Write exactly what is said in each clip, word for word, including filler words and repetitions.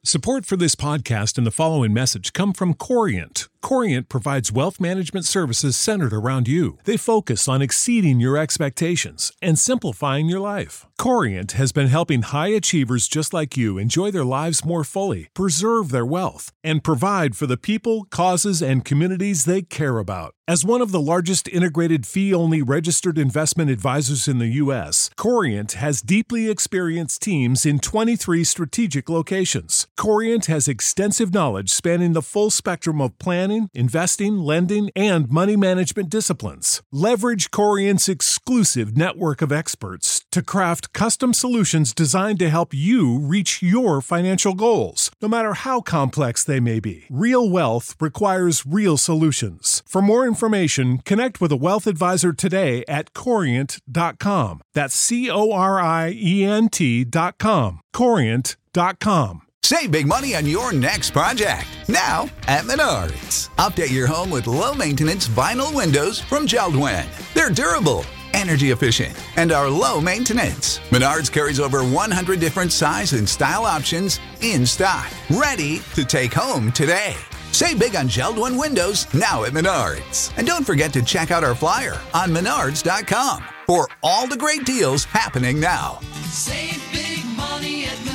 Support for this podcast and the following message come from Corient. Corient provides wealth management services centered around you. They focus on exceeding your expectations and simplifying your life. Corient has been helping high achievers just like you enjoy their lives more fully, preserve their wealth, and provide for the people, causes, and communities they care about. As one of the largest integrated fee-only registered investment advisors in the U S, Corient has deeply experienced teams in twenty-three strategic locations. Corient has extensive knowledge spanning the full spectrum of planning, investing, lending, and money management disciplines. Leverage Corient's exclusive network of experts to craft custom solutions designed to help you reach your financial goals, no matter how complex they may be. Real wealth requires real solutions. For more information, connect with a wealth advisor today at corient dot com. That's C O R I E N T dot com. corient dot com. Save big money on your next project, now at Menards. Update your home with low-maintenance vinyl windows from Jeld-Wen. They're durable, energy efficient, and are low maintenance. Menards carries over one hundred different size and style options in stock, ready to take home today. Save big on Jeld-Wen windows now at Menards. And don't forget to check out our flyer on menards dot com for all the great deals happening now. Save big money at Menards.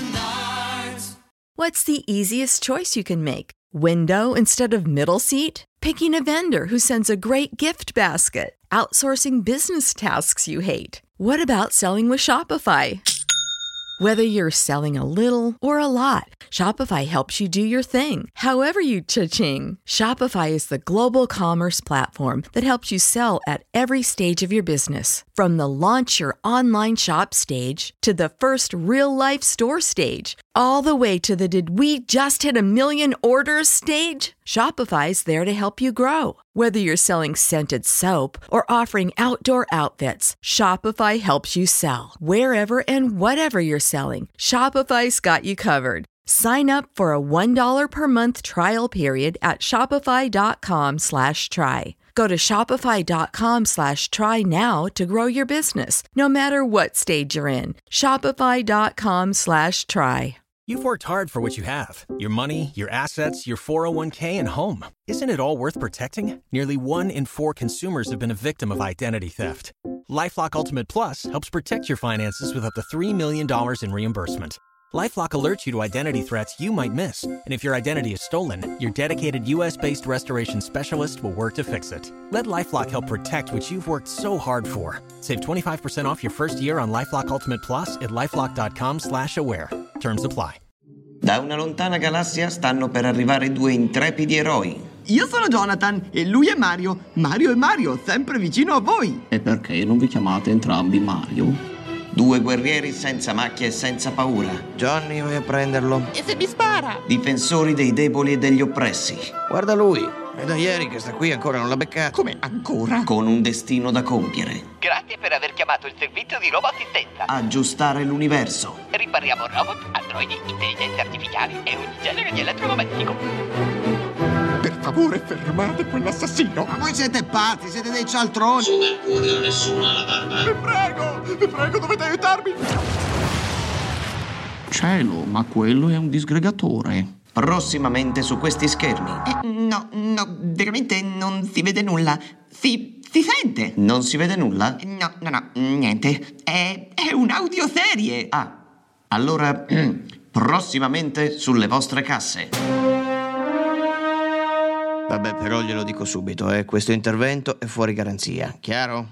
What's the easiest choice you can make? Window instead of middle seat? Picking a vendor who sends a great gift basket? Outsourcing business tasks you hate? What about selling with Shopify? Whether you're selling a little or a lot, Shopify helps you do your thing, however you cha-ching. Shopify is the global commerce platform that helps you sell at every stage of your business. From the launch your online shop stage to the first real-life store stage, all the way to the did we just hit a million orders stage. Shopify's there to help you grow. Whether you're selling scented soap or offering outdoor outfits, Shopify helps you sell. Wherever and whatever you're selling, Shopify's got you covered. Sign up for a one dollar per month trial period at shopify.com slash try. Go to shopify.com slash try now to grow your business, no matter what stage you're in. Shopify.com slash try. You've worked hard for what you have. Your money, your assets, your four oh one k, and home. Isn't it all worth protecting? Nearly one in four consumers have been a victim of identity theft. LifeLock Ultimate Plus helps protect your finances with up to three million dollars in reimbursement. LifeLock alerts you to identity threats you might miss. And if your identity is stolen, your dedicated U S-based restoration specialist will work to fix it. Let LifeLock help protect what you've worked so hard for. Save twenty-five percent off your first year on LifeLock Ultimate Plus at LifeLock.com slash aware. Terms apply. Da una lontana galassia stanno per arrivare due intrepidi eroi. Io sono Jonathan e lui è Mario. Mario è Mario, sempre vicino a voi. E perché non vi chiamate entrambi Mario? Due guerrieri senza macchie e senza paura. Johnny, vai a prenderlo. E se mi spara? Difensori dei deboli e degli oppressi. Guarda lui, è da ieri che sta qui, ancora non l'ha beccato. Come ancora? Con un destino da compiere. Grazie per aver chiamato il servizio di roboassistenza. Aggiustare l'universo. Ripariamo robot, androidi, intelligenze artificiali e ogni genere di elettrodomestico. Per favore, fermate quell'assassino. Ma voi siete pazzi, siete dei cialtroni. Su Mercurio nessuno ha la barba. Vi prego, vi prego, dovete aiutarmi. Cielo, ma quello è un disgregatore. Prossimamente su questi schermi. Eh, no, no, veramente non si vede nulla. Si, si sente. Non si vede nulla? No, no, no, niente. È, è un'audioserie. Ah, allora, prossimamente sulle vostre casse. Vabbè, però glielo dico subito, eh. Questo intervento è fuori garanzia, chiaro?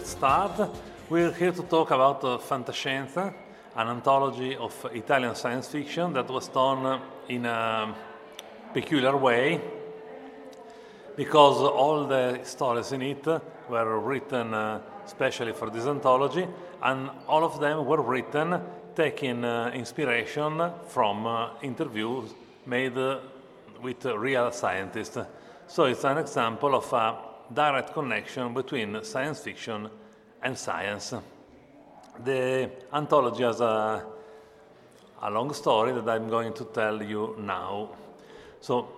let's start. We're here to talk about uh, Fantascienza, an anthology of Italian science fiction that was done in a peculiar way, because all the stories in it were written uh, specially for this anthology, and all of them were written taking uh, inspiration from uh, interviews made uh, with uh, real scientists. So it's an example of a direct connection between science fiction and science. The anthology has a, a long story that I'm going to tell you now. So,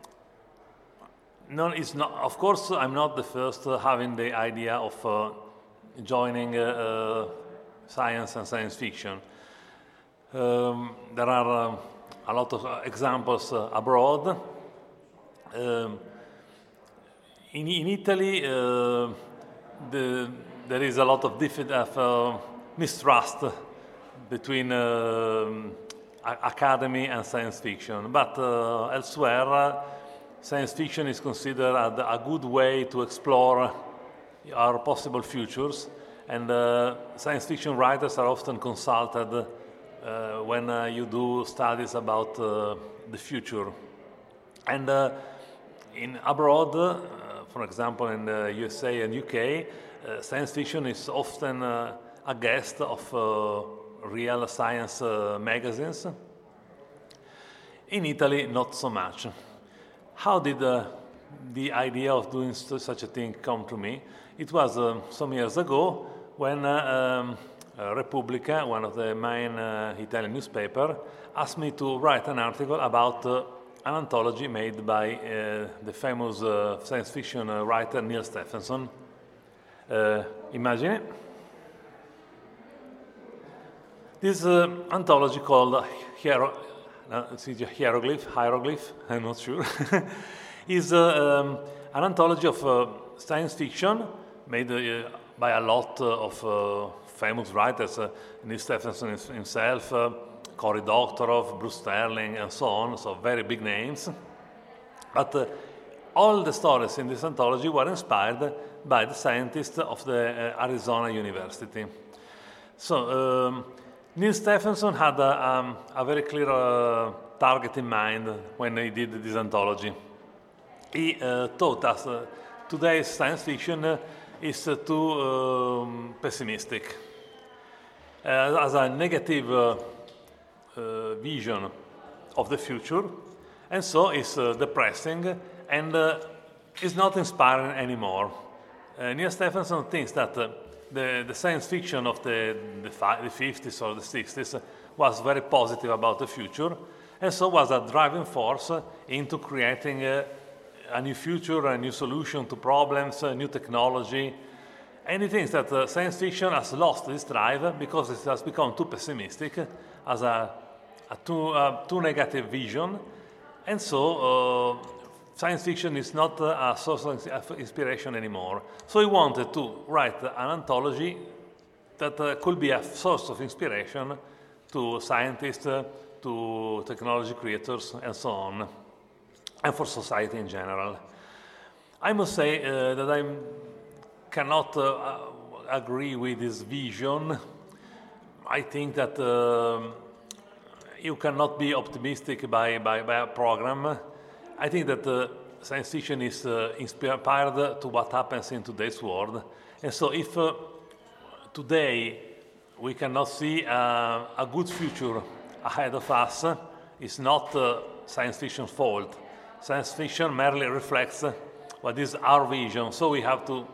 no, it's not, of course, I'm not the first uh, having the idea of uh, joining uh, uh, science and science fiction. Um, there are uh, a lot of uh, examples uh, abroad. Um, in, in Italy, uh, the, there is a lot of, diffi- of uh, mistrust between uh, academy and science fiction, but uh, elsewhere, uh, science fiction is considered a, a good way to explore our possible futures, and uh, science fiction writers are often consulted uh, when uh, you do studies about uh, the future. And uh, in abroad, uh, for example, in the U S A and U K, uh, science fiction is often uh, a guest of uh, real science uh, magazines. In Italy, not so much. How did uh, the idea of doing such a thing come to me? It was uh, some years ago when uh, um, uh, Repubblica, one of the main uh, Italian newspapers, asked me to write an article about uh, an anthology made by uh, the famous uh, science fiction uh, writer Neal Stephenson. Uh, imagine it. This uh, anthology called Hiero- uh, it's either Hieroglyph, Hieroglyph, I'm not sure, is uh, um, an anthology of uh, science fiction made uh, by a lot uh, of uh, famous writers, uh, Neal Stephenson himself, uh, Cory Doctorow, Bruce Sterling, and so on, so very big names. But uh, all the stories in this anthology were inspired by the scientists of the uh, Arizona University. So, um, Neal Stephenson had a, um, a very clear uh, target in mind when he did this anthology. He uh, taught us uh, today's science fiction uh, is uh, too um, pessimistic, uh, as a negative uh, uh, vision of the future, and so it's uh, depressing and uh, is not inspiring anymore. Uh, Neal Stephenson thinks that uh, The, the science fiction of the, the, fi- the fifties or the sixties was very positive about the future, and so was a driving force into creating a, a new future, a new solution to problems, a new technology. And he thinks that uh, science fiction has lost this drive because it has become too pessimistic, as a, a too, uh, too negative vision, and so uh, science fiction is not uh, a source of inspiration anymore. So he wanted to write an anthology that uh, could be a source of inspiration to scientists, uh, to technology creators, and so on, and for society in general. I must say uh, that I cannot uh, agree with this vision. I think that uh, you cannot be optimistic by, by, by a program. I think that uh, science fiction is uh, inspired to what happens in today's world. And so if uh, today we cannot see uh, a good future ahead of us, it's not uh, science fiction's fault. Science fiction merely reflects what is our vision. So we have to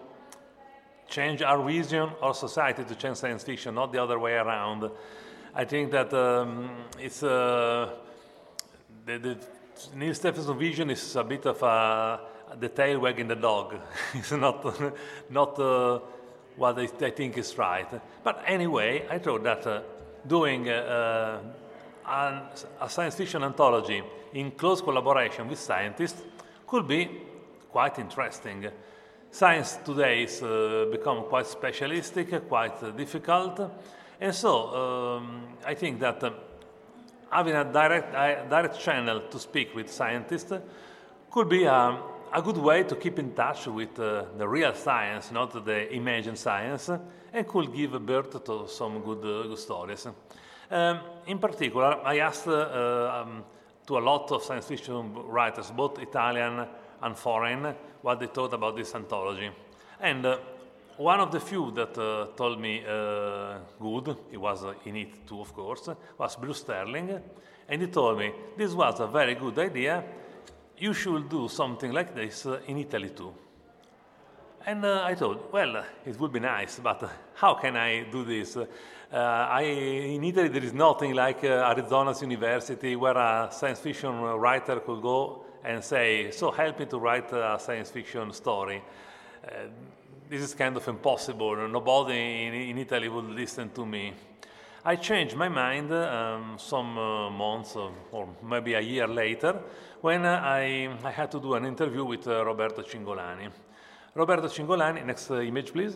change our vision or society to change science fiction, not the other way around. I think that um, it's uh, the, the Neal Stephenson's vision is a bit of a, the tail wagging the dog. It's not, not uh, what I, I think is right. But anyway, I thought that uh, doing uh, an, a science fiction anthology in close collaboration with scientists could be quite interesting. Science today has uh, become quite specialistic, quite uh, difficult, and so um, I think that uh, having a direct, a direct channel to speak with scientists could be a, a good way to keep in touch with uh, the real science, not the imagined science, and could give birth to some good, uh, good stories. Um, in particular, I asked uh, um, to a lot of science fiction writers, both Italian and foreign, what they thought about this anthology. And uh, one of the few that uh, told me uh, good, he was uh, in it too, of course, was Bruce Sterling. And he told me, this was a very good idea. You should do something like this uh, in Italy too. And uh, I thought, well, it would be nice, but uh, how can I do this? Uh, I, in Italy, there is nothing like uh, Arizona's University where a science fiction writer could go and say, so help me to write a science fiction story. Uh, this is kind of impossible. Nobody in, in Italy would listen to me. I changed my mind um, some uh, months uh, or maybe a year later when uh, I, I had to do an interview with uh, Roberto Cingolani. Roberto Cingolani, next uh, image please.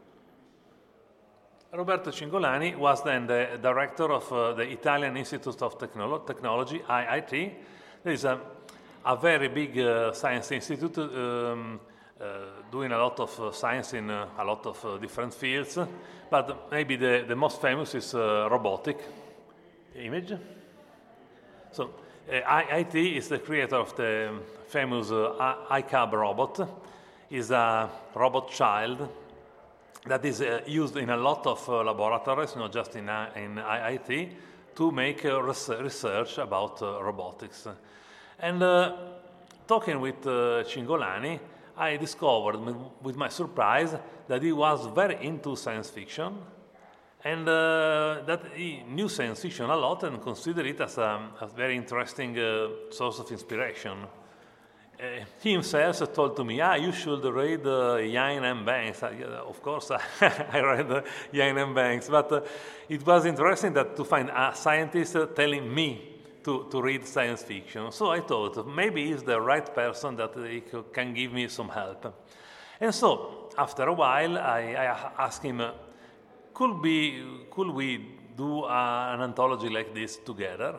Roberto Cingolani was then the director of uh, the Italian Institute of Technolo Technology, I I T. There is a, a very big uh, science institute um, uh, doing a lot of uh, science in uh, a lot of uh, different fields, but maybe the, the most famous is uh, robotic. Image. So uh, I I T is the creator of the famous uh, I CAB robot. Is a robot child that is uh, used in a lot of uh, laboratories, not just in, uh, in I I T, to make uh, res research about uh, robotics. And uh, talking with uh, Cingolani, I discovered with my surprise that he was very into science fiction and uh, that he knew science fiction a lot and considered it as a, a very interesting uh, source of inspiration. Uh, he himself told to me, ah, you should read uh, Iain M. Banks. Uh, yeah, of course, I read uh, Iain M. Banks, but uh, it was interesting that to find a scientist uh, telling me to, to read science fiction. So I thought, maybe he's the right person that uh, he can give me some help. And so, after a while, I, I asked him, uh, could, be, could we do uh, an anthology like this together?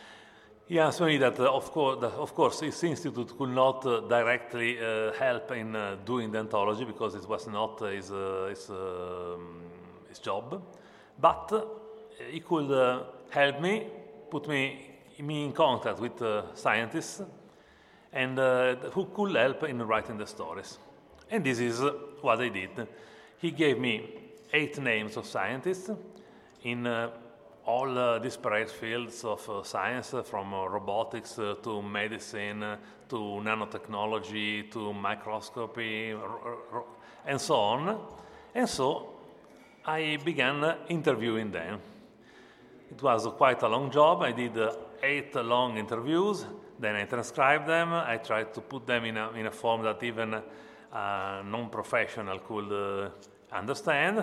He answered me that, uh, of, course, that of course, his institute could not uh, directly uh, help in uh, doing the anthology because it was not uh, his, uh, his, uh, his job, but uh, he could uh, help me, put me, me in contact with uh, scientists and uh, who could help in writing the stories. And this is uh, what I did. He gave me eight names of scientists in uh, all uh, disparate fields of uh, science, uh, from uh, robotics uh, to medicine, uh, to nanotechnology, to microscopy, and so on. And so I began uh, interviewing them. It was uh, quite a long job. I did uh, eight uh, long interviews. Then I transcribed them. I tried to put them in a, in a form that even a uh, non-professional could uh, understand.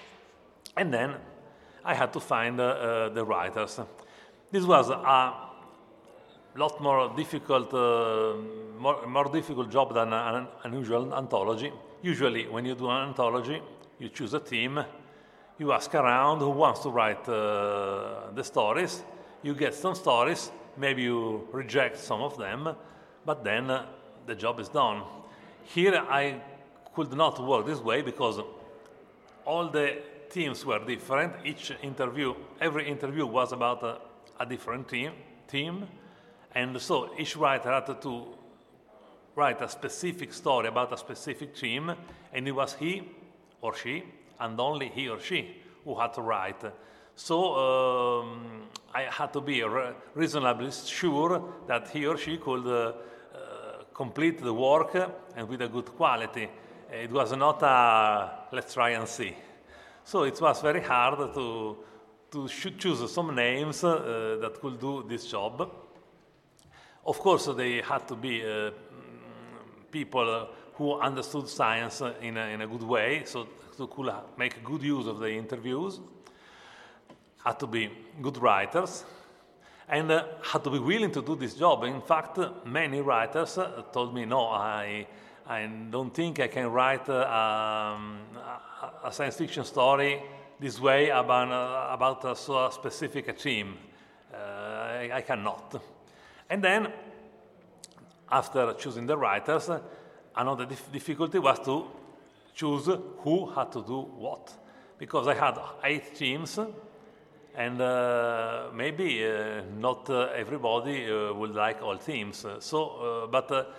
And then I had to find uh, uh, the writers. This was a lot more difficult, uh, more, more difficult job than an unusual anthology. Usually, when you do an anthology, you choose a team, you ask around who wants to write uh, the stories, you get some stories, maybe you reject some of them, but then uh, the job is done. Here, I could not work this way because all the teams were different. Each interview, every interview was about a, a different team, team, and so each writer had to write a specific story about a specific team, and it was he or she, and only he or she, who had to write. So um, I had to be re reasonably sure that he or she could uh, uh, complete the work and with a good quality. It was not a let's try and see. So it was very hard to, to choose some names uh, that could do this job. Of course, they had to be uh, people who understood science in a, in a good way, so to could make good use of the interviews, had to be good writers, and uh, had to be willing to do this job. In fact, many writers uh, told me, no, I, I don't think I can write uh, um, a science fiction story this way about, uh, about a so specific team. Uh, I, I cannot. And then after choosing the writers, another dif- difficulty was to choose who had to do what, because I had eight teams, and uh, maybe uh, not uh, everybody uh, would like all teams. So, uh, but uh,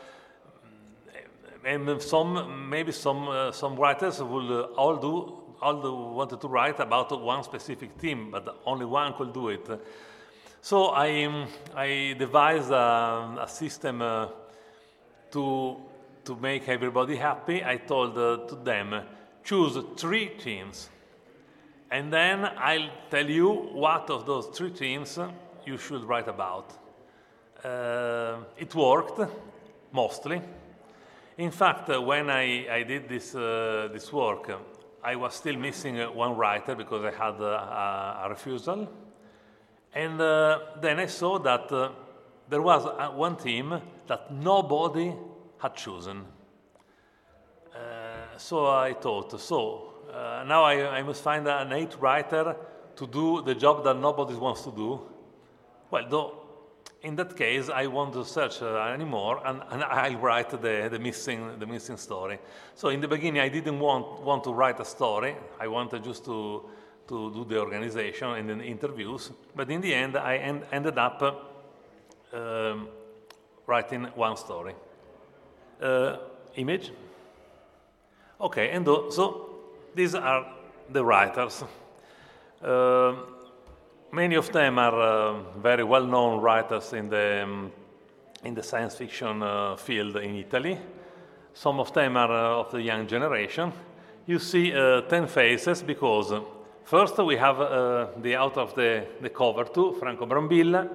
and some maybe some uh, some writers will uh, all do all do, wanted to write about one specific team, but only one could do it. So I um, I devised a, a system uh, to to make everybody happy. I told uh, to them, choose three teams, and then I'll tell you what of those three teams you should write about. Uh, it worked mostly. In fact, uh, when I, I did this uh, this work, uh, I was still missing uh, one writer because I had uh, a, a refusal. And uh, then I saw that uh, there was uh, one team that nobody had chosen. Uh, so I thought, so uh, now I, I must find an eighth writer to do the job that nobody wants to do. Well, though, in that case, I won't search uh, anymore, and, and I'll write the, the missing the missing story. So in the beginning, I didn't want want to write a story. I wanted just to to do the organization and the interviews. But in the end, I en- ended up uh, um, writing one story. Uh, image. Okay, and th- so these are the writers. Uh, Many of them are uh, very well-known writers in the um, in the science fiction uh, field in Italy. Some of them are uh, of the young generation. You see uh, ten faces because uh, first we have uh, the author of the, the cover too, Franco Brambilla.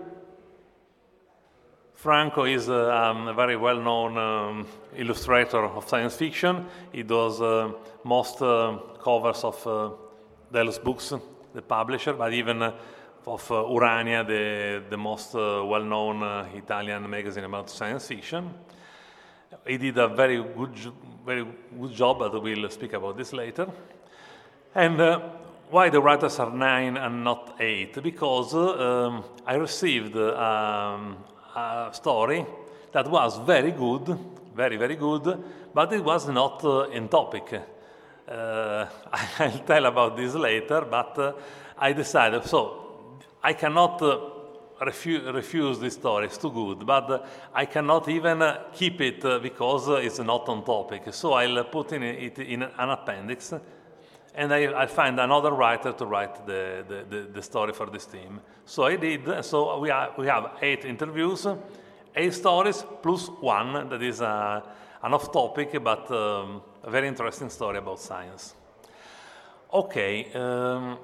Franco is uh, um, a very well-known um, illustrator of science fiction. He does uh, most uh, covers of uh, Delos Books, the publisher, but even uh, of uh, Urania, the, the most uh, well-known uh, Italian magazine about science fiction. He did a very good, jo- very good job, but we'll speak about this later. And uh, why the writers are nine and not eight? Because uh, um, I received uh, um, a story that was very good, very, very good, but it was not uh, in topic. Uh, I'll tell about this later, but uh, I decided, so I cannot uh, refu- refuse this story, it's too good, but uh, I cannot even uh, keep it uh, because uh, it's not on topic. So I'll uh, put in it in an appendix, and I, I'll find another writer to write the, the, the, the story for this team. So I did, so we, are, we have eight interviews, eight stories, plus one that is uh, an off-topic, but um, a very interesting story about science. Okay. Um,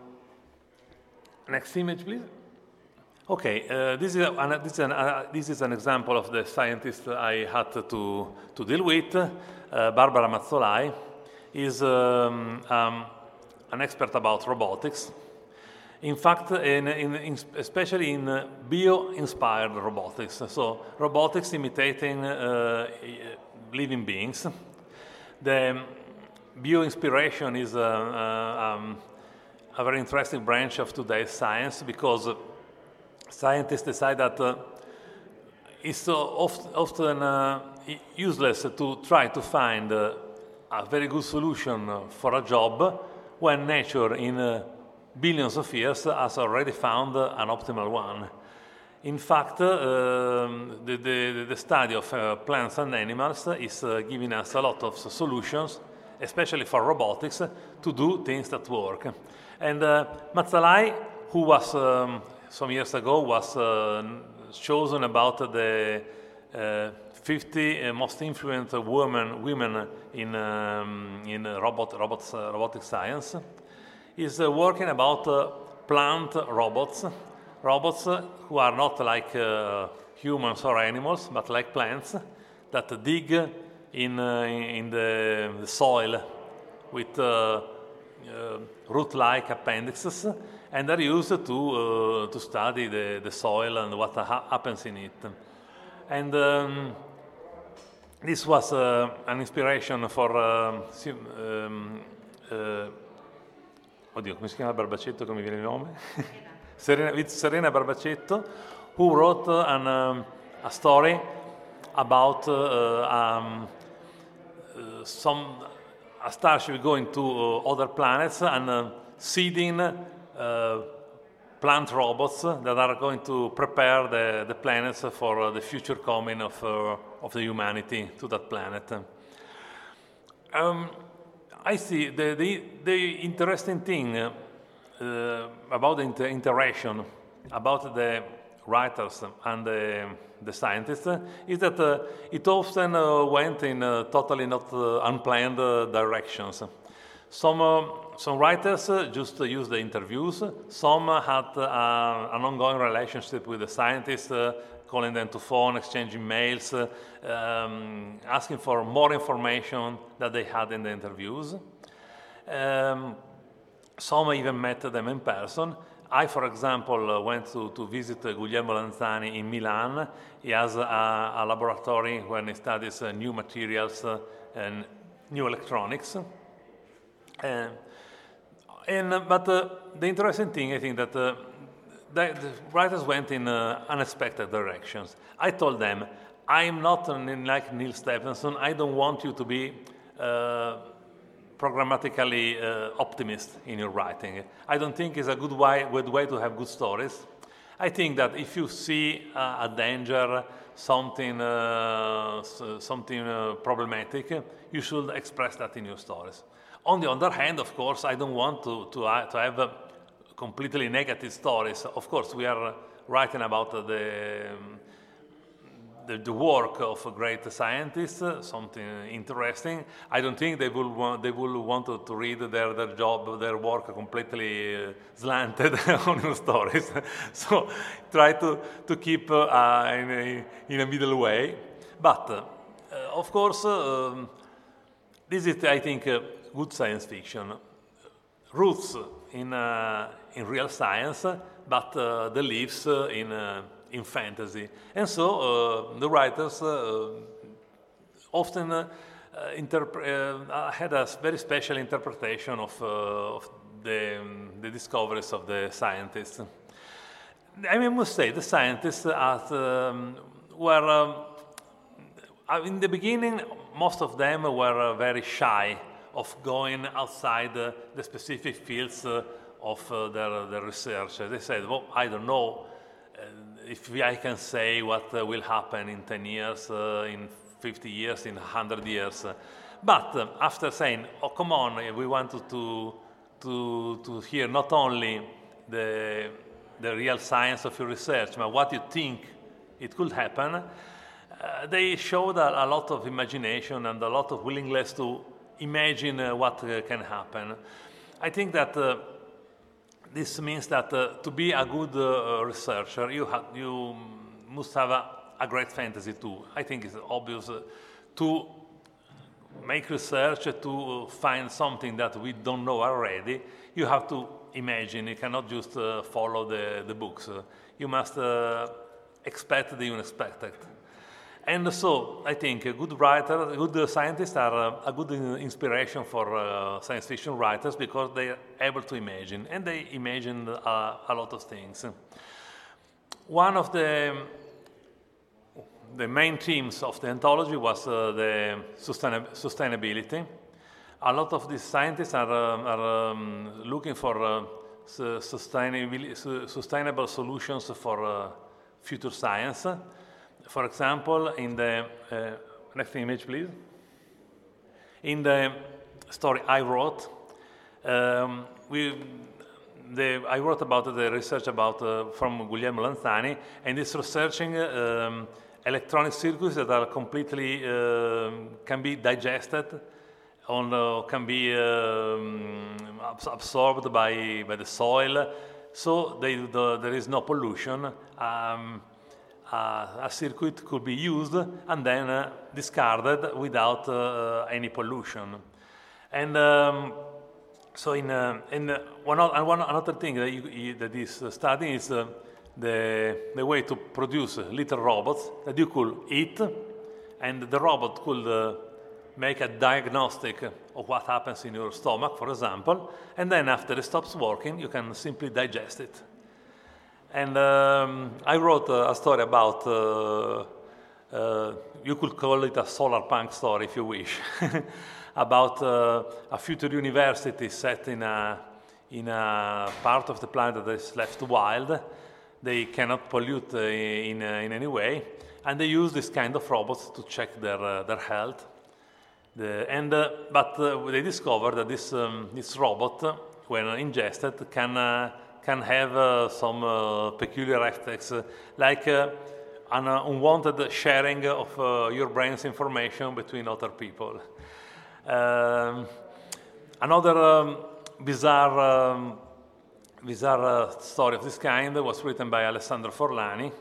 Next image, please. Okay, uh, this is an, this is an, uh, this is an example of the scientist I had to to deal with. Uh, Barbara Mazzolai is um, um, an expert about robotics. In fact, in, in, in, especially in uh, bio-inspired robotics. So robotics imitating uh, living beings. The bio-inspiration is uh, uh, um, a very interesting branch of today's science because scientists decide that uh, it's uh, oft, often uh, useless to try to find uh, a very good solution for a job when nature in uh, billions of years has already found uh, an optimal one. In fact, uh, the, the, the study of uh, plants and animals is uh, giving us a lot of solutions, especially for robotics, to do things that work. And uh, Mazzolai, who was um, some years ago was uh, chosen about the uh, fifty most influential women women in um, in robot robots uh, robotic science, is uh, working about uh, plant robots, robots uh, who are not like uh, humans or animals, but like plants that dig in uh, in the, the soil with uh, Uh, root-like appendixes, and are used to uh, to study the, the soil and what ha- happens in it. And um, this was uh, an inspiration for uh, um, uh, oddio, come si chiama Barbacetto, come viene il nome? Serena, with Serena Barbacetto, who wrote an, um, a story about uh, um, uh, some a starship going to uh, other planets and uh, seeding uh, plant robots that are going to prepare the, the planets for uh, the future coming of, uh, of the humanity to that planet. Um, I see the, the, the interesting thing uh, about the inter interaction about the writers and the, the scientists uh, is that uh, it often uh, went in uh, totally not uh, unplanned uh, directions. Some, uh, some writers uh, just uh, used the interviews. Some uh, had uh, an ongoing relationship with the scientists, uh, calling them to phone, exchanging mails, uh, um, asking for more information that they had in the interviews. Um, some even met them in person. I, for example, uh, went to, to visit uh, Guglielmo Lanzani in Milan. He has a, a laboratory where he studies uh, new materials uh, and new electronics. Uh, and, uh, but uh, the interesting thing, I think, that uh, the, the writers went in uh, unexpected directions. I told them, I'm not uh, like Neil Stephenson. I don't want you to be uh, programmatically uh, optimist in your writing. I don't think it's a good way, good way to have good stories. I think that if you see uh, a danger, something, uh, something uh, problematic, you should express that in your stories. On the other hand, of course, I don't want to, to, uh, to have uh, completely negative stories. Of course, we are writing about uh, the, um, the, the work of a great scientist, uh, something interesting. I don't think they will want, they will want to, to read their, their job, their work completely uh, slanted on your stories. So try to, to keep uh, uh, in, a, in a middle way. But, uh, of course, uh, um, this is, I think, uh, good science fiction. Roots in, uh, in real science, but uh, the leaves uh, in, uh, in fantasy. And so uh, the writers uh, often uh, uh, had a very special interpretation of, uh, of the, um, the discoveries of the scientists. I mean, I must say, the scientists at, um, were, um, in the beginning, most of them were uh, very shy of going outside uh, the specific fields uh, of uh, their, their research. They said, well, I don't know uh, if I can say what uh, will happen in ten years, uh, in fifty years, in one hundred years. But uh, after saying, oh, come on, we wanted to, to, to hear not only the, the real science of your research, but what you think it could happen, uh, they showed a, a lot of imagination and a lot of willingness to imagine uh, what uh, can happen. I think that uh, this means that uh, to be a good uh, researcher, you, ha you must have a, a great fantasy too. I think it's obvious uh, to make research, uh, to find something that we don't know already. You have to imagine. You cannot just uh, follow the, the books. Uh, you must uh, expect the unexpected. And so I think a good writer, good scientists are a good inspiration for uh, science fiction writers because they are able to imagine, and they imagine uh, a lot of things. One of the, the main themes of the anthology was uh, the sustain sustainability. A lot of these scientists are, uh, are um, looking for uh, sustainable, sustainable solutions for uh, future science. For example, in the, uh, next image please, in the story I wrote, um, we, the, I wrote about the research about, uh, from Guglielmo Lanzani, and it's researching um, electronic circuits that are completely, uh, can be digested, on, uh, can be um, absorbed by, by the soil, so they, the, there is no pollution. Um, Uh, a circuit could be used and then uh, discarded without uh, any pollution. And um, so in, uh, in uh, one, one another thing that, you, you, that is studying is uh, the, the way to produce little robots that you could eat, and the robot could uh, make a diagnostic of what happens in your stomach, for example, and then after it stops working, you can simply digest it. And um, I wrote uh, a story about uh, uh, you could call it a solar punk story if you wish, about uh, a future university set in a, in a part of the planet that is left wild. They cannot pollute uh, in, uh, in any way, and they use this kind of robots to check their, uh, their health. The, and, uh, but uh, they discovered that this, um, this robot, uh, when ingested, can, uh, can have uh, some uh, peculiar effects, uh, like uh, an uh, unwanted sharing of uh, your brain's information between other people. Um, another um, bizarre, um, bizarre uh, story of this kind was written by Alessandro Forlani.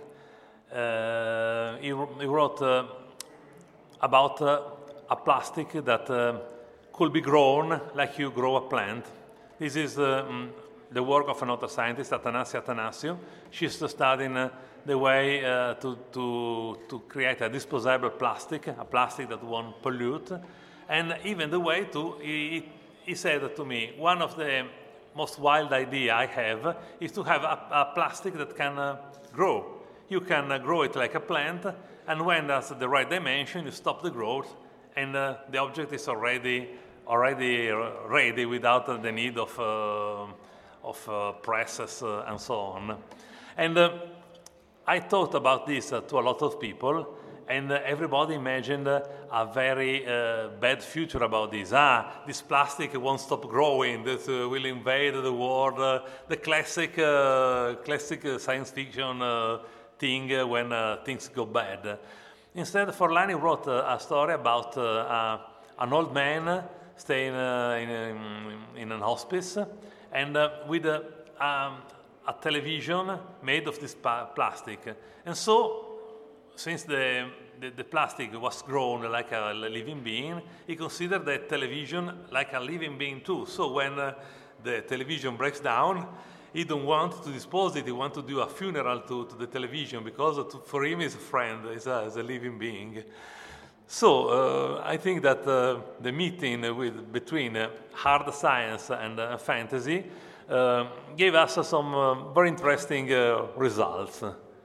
Uh, he, he wrote uh, about uh, a plastic that uh, could be grown like you grow a plant. This is uh, um, the work of another scientist, Athanasia Athanasiou. She's studying uh, the way uh, to, to, to create a disposable plastic, a plastic that won't pollute, and even the way to, he, he said to me, one of the most wild idea I have is to have a, a plastic that can uh, grow. You can uh, grow it like a plant, and when that's the right dimension, you stop the growth, and uh, the object is already, already ready without uh, the need of, uh, of uh, presses uh, and so on. And uh, I thought about this uh, to a lot of people, and uh, everybody imagined uh, a very uh, bad future about this. Ah, this plastic won't stop growing, this uh, will invade the world, uh, the classic, uh, classic uh, science fiction uh, thing uh, when uh, things go bad. Instead, Forlani wrote uh, a story about uh, uh, an old man staying uh, in, in, in an hospice, and uh, with uh, um, a television made of this plastic. And so, since the, the, the plastic was grown like a living being, he considered the television like a living being too. So when uh, the television breaks down, he don't want to dispose it, he wants to do a funeral to, to the television, because to, for him it's a friend, it's a, it's a living being. So uh, I think that uh, the meeting with, between uh, hard science and uh, fantasy uh, gave us uh, some uh, very interesting uh, results.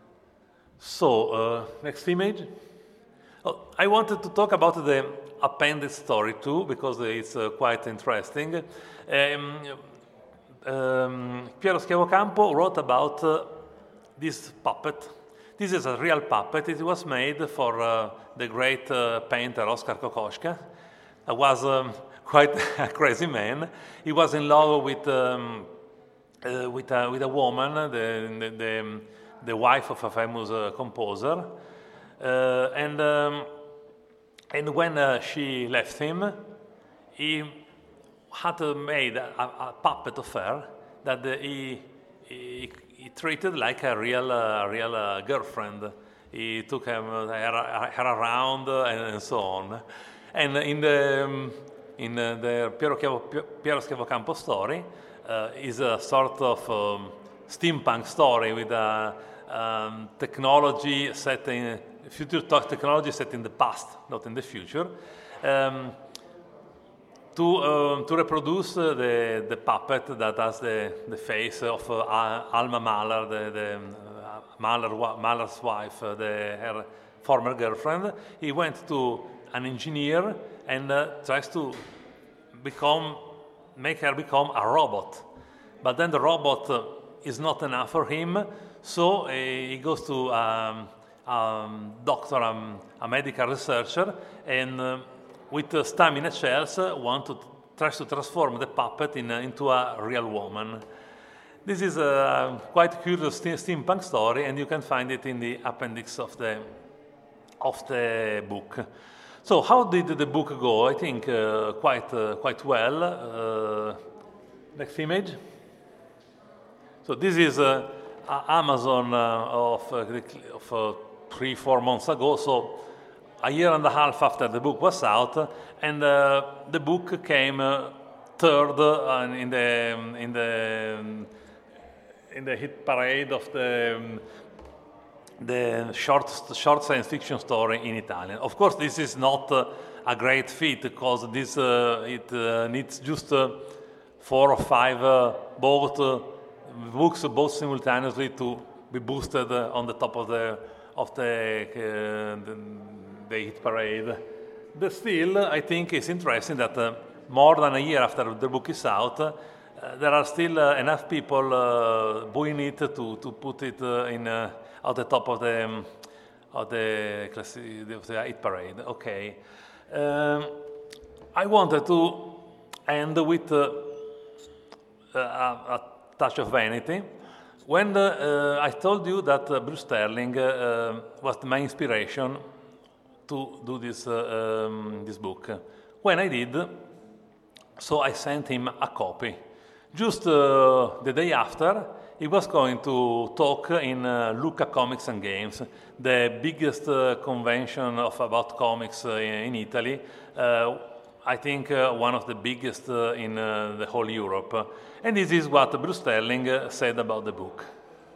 So, uh, next image. Oh, I wanted to talk about the appendix story too, because it's uh, quite interesting. Um, um, Piero Schiavocampo wrote about uh, this puppet. This is a real puppet. It was made for uh, the great uh, painter Oskar Kokoschka. He was um, quite a crazy man. He was in love with um, uh, with, a, with a woman, the, the, the, the wife of a famous uh, composer. Uh, and, um, and when uh, she left him, he had made a, a puppet of her that uh, he, he, he treated like a real, uh, real uh, girlfriend. He took him, uh, her, her around uh, and, and so on. And in the, um, in uh, the Piero, Piero Schiavocampo story uh, is a sort of um, steampunk story with a um, technology set in, future technology set in the past, not in the future. Um, To, uh, to reproduce uh, the, the puppet that has the, the face of uh, Alma Mahler, the, the uh, Mahler, Mahler's wife, uh, the, her former girlfriend, he went to an engineer and uh, tries to become, make her become a robot. But then the robot uh, is not enough for him, so uh, he goes to um, um, doctor, um, a medical researcher, and uh, with uh, stamina shells, uh, want to tries to transform the puppet in, uh, into a real woman. This is a quite curious steampunk story, and you can find it in the appendix of the of the book. So, how did the book go? I think uh, quite uh, quite well. Uh, next image. So, this is uh, Amazon uh, of, uh, of uh, three four months ago. So. A year and a half after the book was out, and uh, the book came uh, third uh, in the in the in the hit parade of the um, the short short science fiction story in Italian. Of course, this is not uh, a great feat, because this uh, it uh, needs just uh, four or five uh, both uh, books both simultaneously to be boosted uh, on the top of the of the, uh, the, the hit parade. But still, I think it's interesting that uh, more than a year after the book is out, uh, there are still uh, enough people uh, buying it to, to put it uh, in uh, at the top of the um, of the, of the hit parade. Okay, um, I wanted to end with uh, a, a touch of vanity. When uh, I told you that uh, Bruce Sterling uh, was my inspiration to do this uh, um, this book, when I did, so I sent him a copy. Just uh, the day after, he was going to talk in uh, Lucca Comics and Games, the biggest uh, convention of about comics uh, in, in Italy. Uh, I think uh, one of the biggest uh, in uh, the whole Europe. And this is what Bruce Sterling uh, said about the book.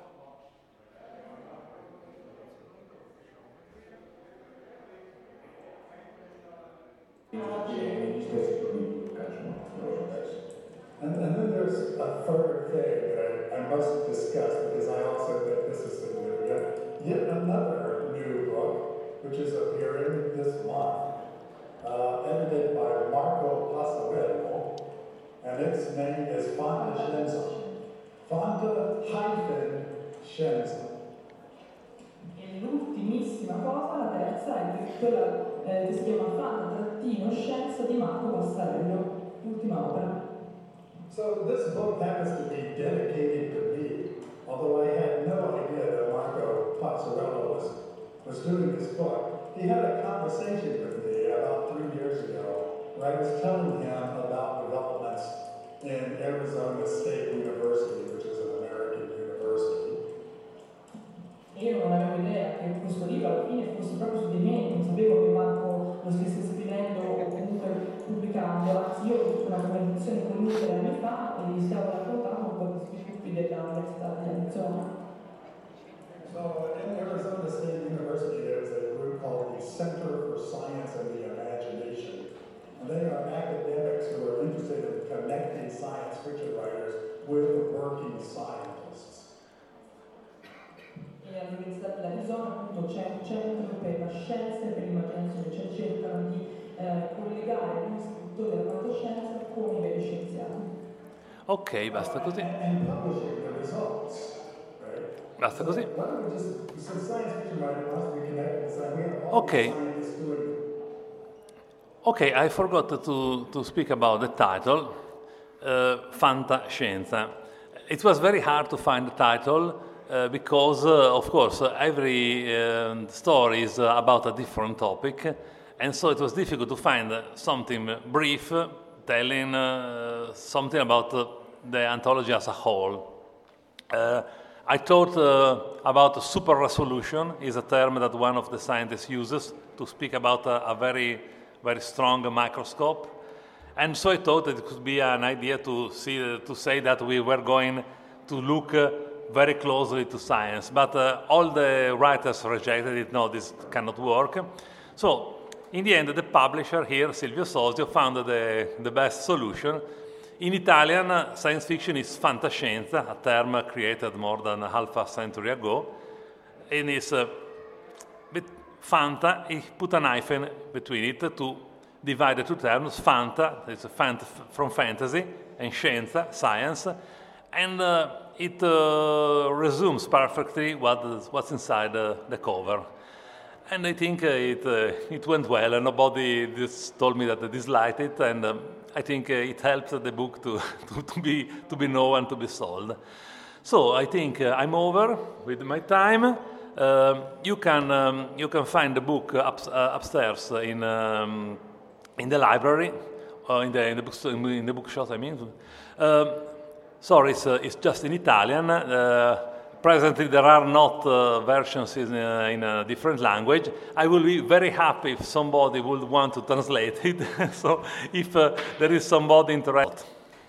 And, and then there's a third thing that I, I must discuss, because I also think this is significant. Yet another new book, which is appearing this month, uh, edited by Marco Pasquarello, and its name is Fantascienza. Fanta hyphen Scienza. E l'ultimissima cosa, la terza, è quella eh, che si chiama Fanta-Scienza di Marco Pasquarello, l'ultima opera. So this book happens to be dedicated to me, although I had no idea that Marco Pasquarello was, was doing this book. He had a conversation with me about three years ago where I was telling him about developments in Arizona State University, which is an American university. E io non avevo idea che questo libro alla fine fosse proprio su di me, non sapevo che Marco lo stesse scrivendo o comunque pubblicando, anzi io ho avuto una conversazione con lui tre anni fa e gli stavo raccontando un po' di sviluppi dell'Università di Arizona. So in Arizona State University there's a group called the Center for Science and the Imagination. And they are academics who are interested in connecting science fiction writers with working scientists. E all'Università dell'Arizona appunto c'è un centro per la scienza e per l'immaginazione, cioè cercano di eh, collegare gli scrittori della fantascienza con i veri scienziati. Ok, basta così. Basta così. Ok. Okay, I forgot to, to speak about the title, uh, Fantascienza. It was very hard to find the title uh, because, uh, of course, uh, every uh, story is uh, about a different topic, and so it was difficult to find uh, something brief uh, telling uh, something about uh, the anthology as a whole. Uh, I thought uh, about super resolution is a term that one of the scientists uses to speak about a, a very very strong microscope, and so I thought that it could be an idea to see to say that we were going to look uh, very closely to science, but uh, all the writers rejected it. No, this cannot work. So in the end, the publisher here, Silvio Sosio, found the, the best solution. In Italian, uh, science fiction is fantascienza, a term created more than half a century ago, and is uh, Fanta, he put an hyphen between it to divide the two terms. Fanta, it's a fant from fantasy, and scienza, science, and uh, it uh, resumes perfectly what is, what's inside uh, the cover. And I think uh, it uh, it went well, and nobody just told me that they disliked it, and um, I think uh, it helped the book to, to, to be to be known and to be sold. So I think uh, I'm over with my time. Uh, you can um, you can find the book up, uh, upstairs in um, in the library, uh, in the in the, books, in the bookshop. I mean, uh, sorry, it's, uh, it's just in Italian. Uh, presently, there are not uh, versions in uh, in a different language. I will be very happy if somebody would want to translate it. So, if uh, there is somebody interested.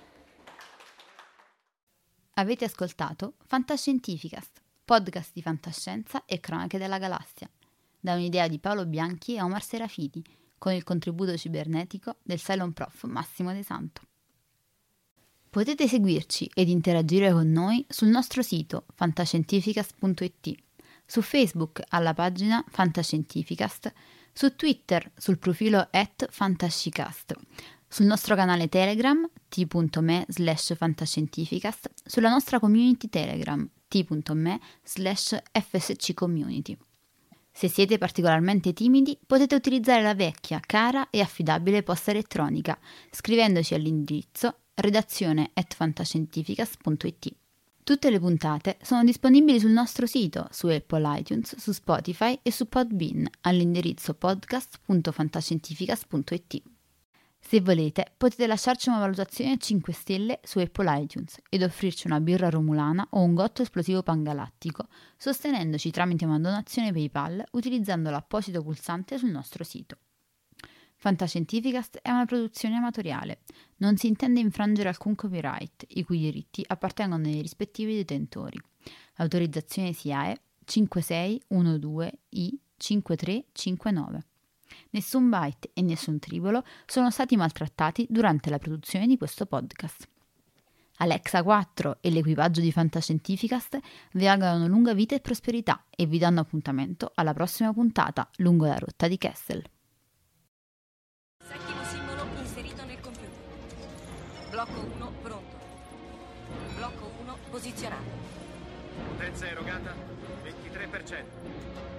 Avete ascoltato Fantascientificast, podcast di fantascienza e cronache della galassia, da un'idea di Paolo Bianchi e Omar Serafiti, con il contributo cibernetico del Cylon Prof Massimo De Santo. Potete seguirci ed interagire con noi sul nostro sito fantascientificast punto it, su Facebook alla pagina Fantascientificast, su Twitter sul profilo at Fantascicast, sul nostro canale Telegram t.me slash fantascientificast, sulla nostra community Telegram t.me slash fsccommunity. Se siete particolarmente timidi, potete utilizzare la vecchia, cara e affidabile posta elettronica, scrivendoci all'indirizzo redazione at fantascientificast.it. Tutte le puntate sono disponibili sul nostro sito, su Apple iTunes, su Spotify e su Podbean, all'indirizzo podcast punto fantascientificast.it. Se volete, potete lasciarci una valutazione a cinque stelle su Apple iTunes ed offrirci una birra romulana o un gotto esplosivo pangalattico, sostenendoci tramite una donazione PayPal utilizzando l'apposito pulsante sul nostro sito. Fantascientificast è una produzione amatoriale. Non si intende infrangere alcun copyright, i cui diritti appartengono ai rispettivi detentori. L'autorizzazione S I A E cinque sei uno due I cinque tre cinque nove. Nessun byte e nessun tribolo sono stati maltrattati durante la produzione di questo podcast. Alexa quattro e l'equipaggio di Fantascientificast vi augurano lunga vita e prosperità e vi danno appuntamento alla prossima puntata lungo la rotta di Kessel. Settimo simbolo inserito nel computer. Blocco uno pronto. Blocco uno posizionato. Potenza erogata ventitré per cento.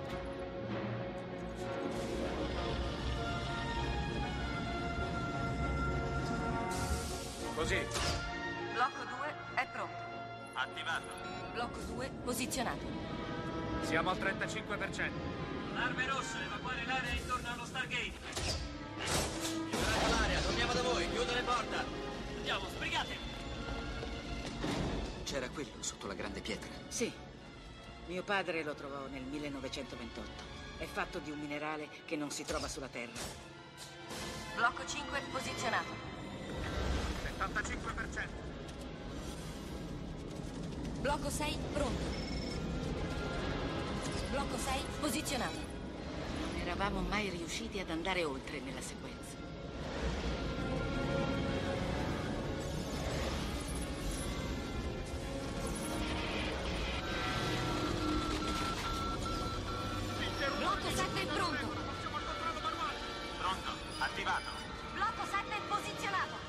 Così. Blocco due è pronto. Attivato. Blocco due posizionato. Siamo al trentacinque per cento. Arme rosse, evacuare l'area intorno allo Stargate. Liberate l'area, torniamo da voi, chiudo le porte. Andiamo, sbrigate. C'era quello sotto la grande pietra? Sì. Mio padre lo trovò nel millenovecentoventotto. È fatto di un minerale che non si trova sulla Terra. Blocco cinque posizionato. settantacinque per cento. Blocco sei pronto. Blocco sei posizionato. Non eravamo mai riusciti ad andare oltre nella sequenza. Blocco sette pronto. Pronto, attivato. Blocco sette posizionato.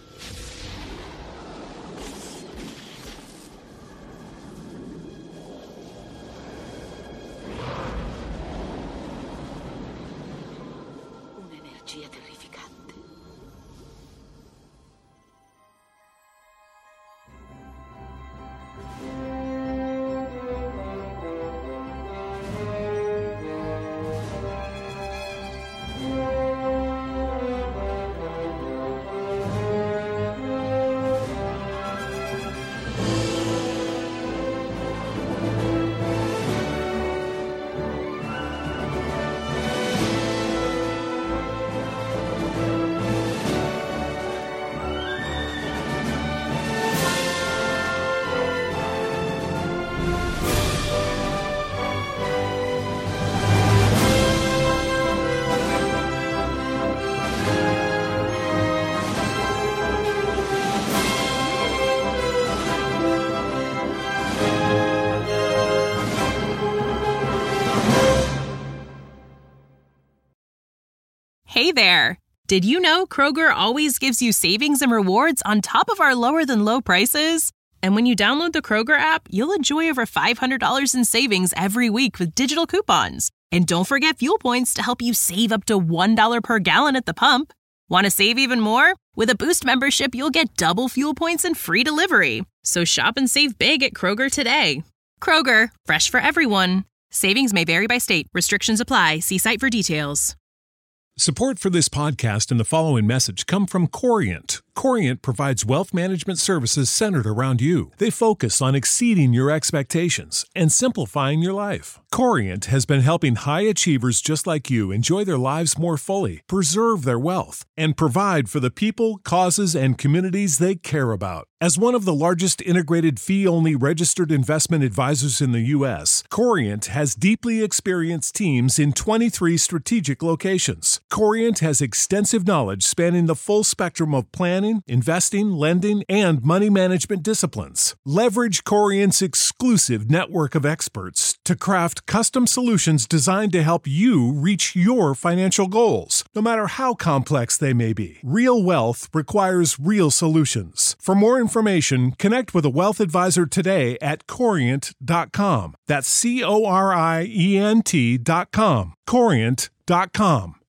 Un'energia terrificante. Hey there! Did you know Kroger always gives you savings and rewards on top of our lower-than-low prices? And when you download the Kroger app, you'll enjoy over five hundred dollars in savings every week with digital coupons. And don't forget fuel points to help you save up to one dollar per gallon at the pump. Want to save even more? With a Boost membership, you'll get double fuel points and free delivery. So shop and save big at Kroger today. Kroger, fresh for everyone. Savings may vary by state. Restrictions apply. See site for details. Support for this podcast and the following message come from Corient. Corient provides wealth management services centered around you. They focus on exceeding your expectations and simplifying your life. Corient has been helping high achievers just like you enjoy their lives more fully, preserve their wealth, and provide for the people, causes, and communities they care about. As one of the largest integrated fee-only registered investment advisors in the U S, Corient has deeply experienced teams in twenty-three strategic locations. Corient has extensive knowledge spanning the full spectrum of planning planning, investing, lending, and money management disciplines. Leverage Corient's exclusive network of experts to craft custom solutions designed to help you reach your financial goals, no matter how complex they may be. Real wealth requires real solutions. For more information, connect with a wealth advisor today at corient dot com. That's C O R I E N T dot com. corient dot com.